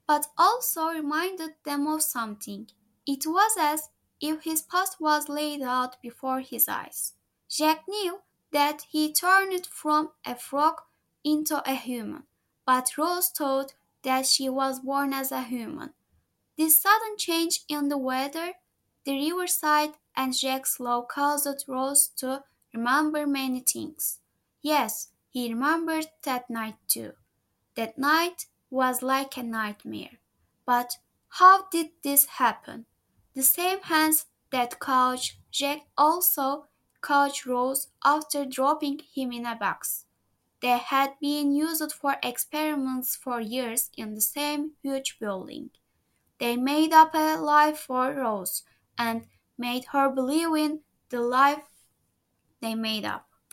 but also reminded them of something. It was as if his past was laid out before his eyes. Jack knew that he turned from a frog into a human, but Rose thought that she was born as a human. This sudden change in the weather, the riverside, and Jack's love caused Rose to remember many things. Yes, he remembered that night too. That night was like a nightmare. But how did this happen? The same hands that caught Jack also caught Rose after dropping him in a box. They had been used for experiments for years in the same huge building. They made up a lie for Rose and made her believe in the lie they made up.